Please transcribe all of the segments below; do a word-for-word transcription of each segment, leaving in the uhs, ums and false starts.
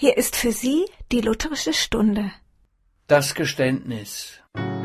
Hier ist für Sie die lutherische Stunde. Das Geständnis.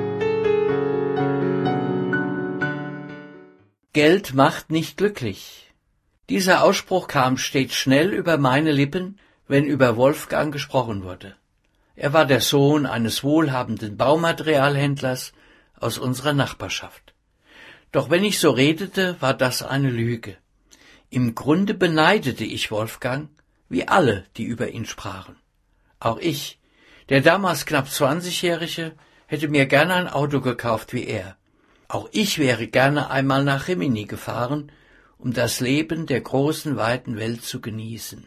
Geld macht nicht glücklich. Dieser Ausspruch kam stets schnell über meine Lippen, wenn über Wolfgang gesprochen wurde. Er war der Sohn eines wohlhabenden Baumaterialhändlers aus unserer Nachbarschaft. Doch wenn ich so redete, war das eine Lüge. Im Grunde beneidete ich Wolfgang, wie alle, die über ihn sprachen. Auch ich, der damals knapp zwanzigjährige, hätte mir gerne ein Auto gekauft wie er. Auch ich wäre gerne einmal nach Rimini gefahren, um das Leben der großen, weiten Welt zu genießen.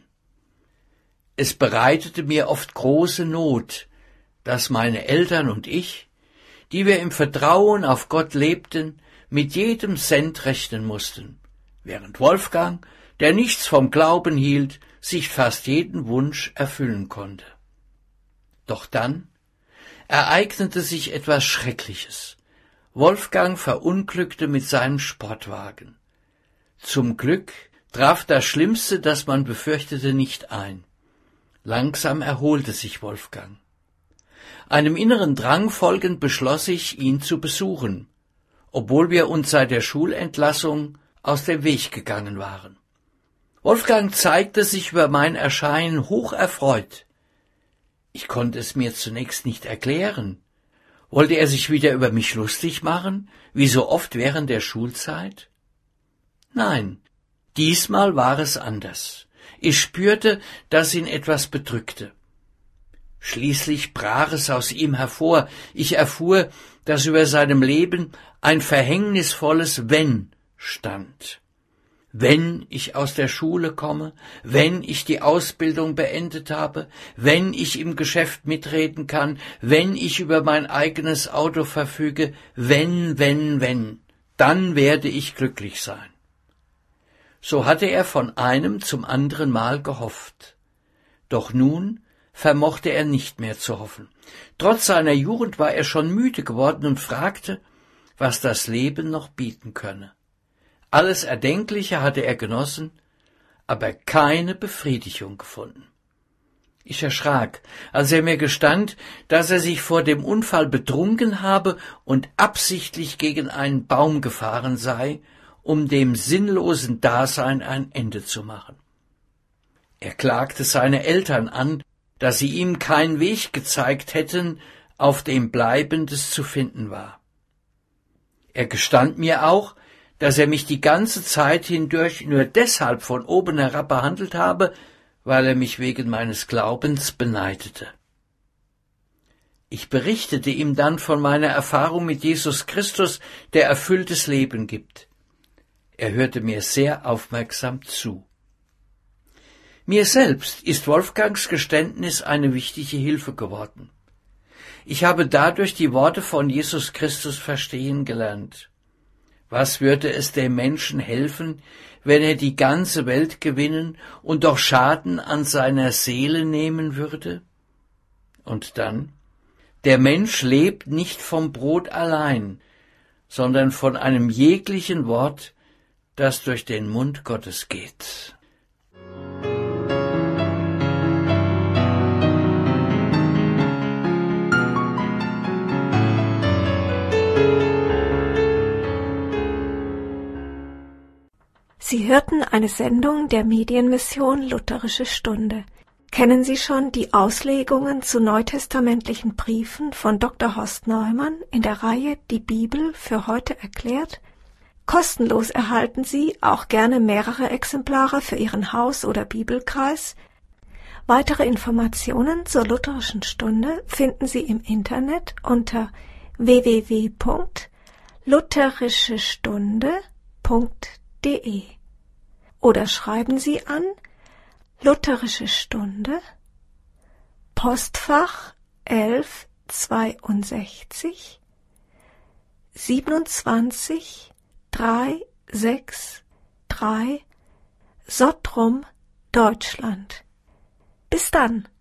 Es bereitete mir oft große Not, dass meine Eltern und ich, die wir im Vertrauen auf Gott lebten, mit jedem Cent rechnen mussten, während Wolfgang, der nichts vom Glauben hielt, sich fast jeden Wunsch erfüllen konnte. Doch dann ereignete sich etwas Schreckliches. Wolfgang verunglückte mit seinem Sportwagen. Zum Glück traf das Schlimmste, das man befürchtete, nicht ein. Langsam erholte sich Wolfgang. Einem inneren Drang folgend beschloss ich, ihn zu besuchen, obwohl wir uns seit der Schulentlassung aus dem Weg gegangen waren. Wolfgang zeigte sich über mein Erscheinen hoch erfreut. Ich konnte es mir zunächst nicht erklären. Wollte er sich wieder über mich lustig machen, wie so oft während der Schulzeit? Nein, diesmal war es anders. Ich spürte, dass ihn etwas bedrückte. Schließlich brach es aus ihm hervor. Ich erfuhr, dass über seinem Leben ein verhängnisvolles Wenn stand. Wenn ich aus der Schule komme, wenn ich die Ausbildung beendet habe, wenn ich im Geschäft mitreden kann, wenn ich über mein eigenes Auto verfüge, wenn, wenn, wenn, dann werde ich glücklich sein. So hatte er von einem zum anderen Mal gehofft. Doch nun vermochte er nicht mehr zu hoffen. Trotz seiner Jugend war er schon müde geworden und fragte, was das Leben noch bieten könne. Alles Erdenkliche hatte er genossen, aber keine Befriedigung gefunden. Ich erschrak, als er mir gestand, dass er sich vor dem Unfall betrunken habe und absichtlich gegen einen Baum gefahren sei, um dem sinnlosen Dasein ein Ende zu machen. Er klagte seine Eltern an, dass sie ihm keinen Weg gezeigt hätten, auf dem Bleibendes zu finden war. Er gestand mir auch, dass er mich die ganze Zeit hindurch nur deshalb von oben herab behandelt habe, weil er mich wegen meines Glaubens beneidete. Ich berichtete ihm dann von meiner Erfahrung mit Jesus Christus, der erfülltes Leben gibt. Er hörte mir sehr aufmerksam zu. Mir selbst ist Wolfgangs Geständnis eine wichtige Hilfe geworden. Ich habe dadurch die Worte von Jesus Christus verstehen gelernt. Was würde es dem Menschen helfen, wenn er die ganze Welt gewinnen und doch Schaden an seiner Seele nehmen würde? Und dann? Der Mensch lebt nicht vom Brot allein, sondern von einem jeglichen Wort, das durch den Mund Gottes geht. Sie hörten eine Sendung der Medienmission Lutherische Stunde. Kennen Sie schon die Auslegungen zu neutestamentlichen Briefen von Doktor Horst Neumann in der Reihe Die Bibel für heute erklärt? Kostenlos erhalten Sie auch gerne mehrere Exemplare für Ihren Haus- oder Bibelkreis. Weitere Informationen zur Lutherischen Stunde finden Sie im Internet unter w w w punkt lutherischestunde punkt de oder schreiben Sie an Lutherische Stunde, Postfach elf zweiundsechzig siebenundzwanzig drei sechs drei Sottrum, Deutschland. Bis dann.